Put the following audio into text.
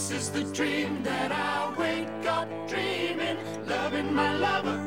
This is the dream that I wake up dreaming, loving my lover.